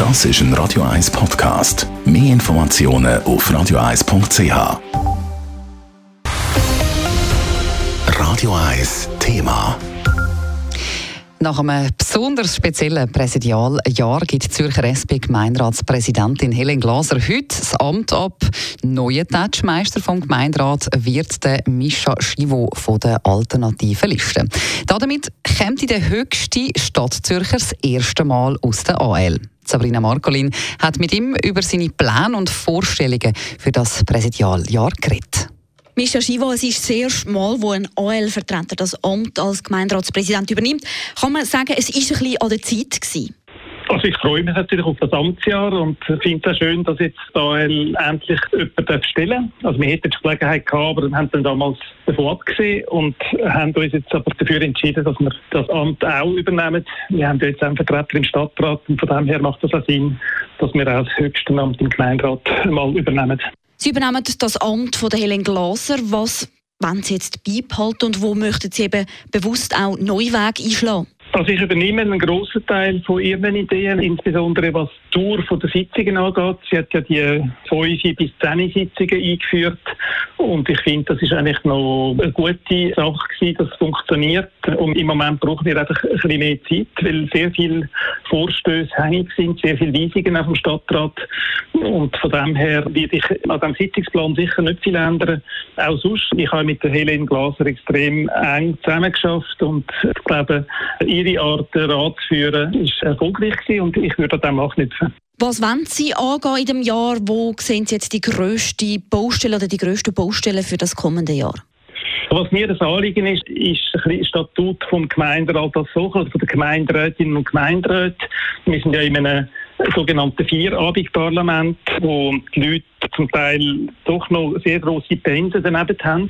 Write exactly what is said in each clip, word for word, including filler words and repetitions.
Das ist ein Radio eins Podcast. Mehr Informationen auf radio eins punkt c h. Radio eins Thema. Nach einem besonders speziellen Präsidialjahr gibt die Zürcher S P-Gemeinderatspräsidentin Helen Glaser heute das Amt ab. Neuer Touchmeister vom Gemeinderat wird der Mischa Schivo von der Alternativen Liste. Damit kommt der höchste Stadtzürcher das erste Mal aus der A L. Sabrina Marcolin hat mit ihm über seine Pläne und Vorstellungen für das Präsidialjahr geredet. Mischa Schivo, es ist das erste Mal, wo ein A L-Vertreter das Amt als Gemeinderatspräsident übernimmt. Kann man sagen, es war ein bisschen an der Zeit gewesen? Also ich freue mich natürlich auf das Amtsjahr und finde es schön, dass jetzt die A L endlich jemanden stellen darf. Also wir hätten die Gelegenheit gehabt, aber wir haben dann damals davon abgesehen und haben uns jetzt aber dafür entschieden, dass wir das Amt auch übernehmen. Wir haben jetzt einen Vertreter im Stadtrat und von dem her macht das auch Sinn, dass wir auch das höchste Amt im Gemeinderat mal übernehmen. Sie übernehmen das Amt von der Helen Glaser. Was wollen Sie jetzt beibehalten und wo möchten Sie eben bewusst auch neue Wege einschlagen? Also ich übernehme einen grossen Teil von Ihren Ideen, insbesondere was die Dauer der Sitzungen angeht. Sie hat ja die fünf bis zehn Sitzungen eingeführt und ich finde, das ist eigentlich noch eine gute Sache gewesen, das funktioniert. Und im Moment brauchen wir einfach ein bisschen mehr Zeit, weil sehr viele Vorstöße hängig sind, sehr viele Weisungen auf dem Stadtrat und von dem her werde ich an diesem Sitzungsplan sicher nicht viel ändern. Auch sonst, ich habe mit der Helen Glaser extrem eng zusammengeschafft und ich glaube, ihre Art, den Rat zu führen, ist erfolgreich gewesen und ich würde an dem anknüpfen. Was wollen Sie angehen in diesem Jahr? Wo sehen Sie jetzt die grösste Baustelle oder die grössten Baustellen für das kommende Jahr? Was mir das Anliegen ist, ist ein bisschen Statut vom Gemeinderat als solches, also von den Gemeinderätinnen und Gemeinderäten. Wir sind ja in einem sogenannten Vierabendparlament, wo die Leute zum Teil doch noch sehr grosse Pensen daneben haben.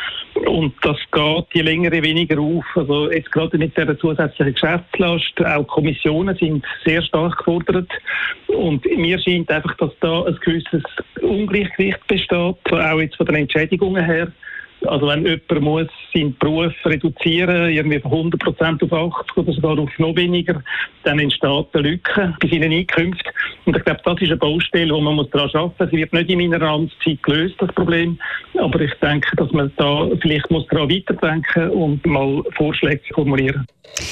Und das geht je länger je weniger auf. Also jetzt gerade mit der zusätzlichen Geschäftslast, auch Kommissionen sind sehr stark gefordert. Und mir scheint einfach, dass da ein gewisses Ungleichgewicht besteht, auch jetzt von den Entschädigungen her. Also wenn jemand muss seinen Beruf reduzieren, irgendwie von hundert Prozent auf achtzig oder sogar auf noch weniger, dann entsteht eine Lücke bei seinen Einkünften. Und ich glaube, das ist eine Baustelle, wo man daran arbeiten muss. Sie wird nicht in meiner Amtszeit gelöst, das Problem. Aber ich denke, dass man da vielleicht muss daran weiterdenken und mal Vorschläge formulieren.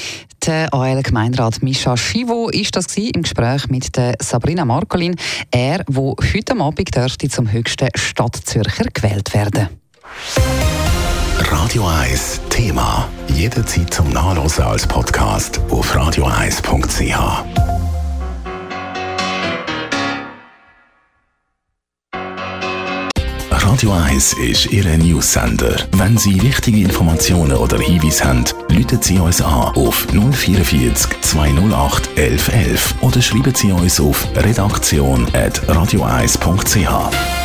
Der A L-Gemeinderat Mischa Schivo war das im Gespräch mit der Sabrina Marcolin. Er, der heute Abend dürfte zum höchsten Stadtzürcher gewählt werden. Radio eins Thema. Jederzeit zum Nachlesen als Podcast auf radio eins punkt c h. Radio eins ist Ihr News-Sender. Wenn Sie wichtige Informationen oder Hinweise haben, rufen Sie uns an auf null vierundvierzig zweihundertacht elf elf oder schreiben Sie uns auf redaktion at radio eins punkt c h.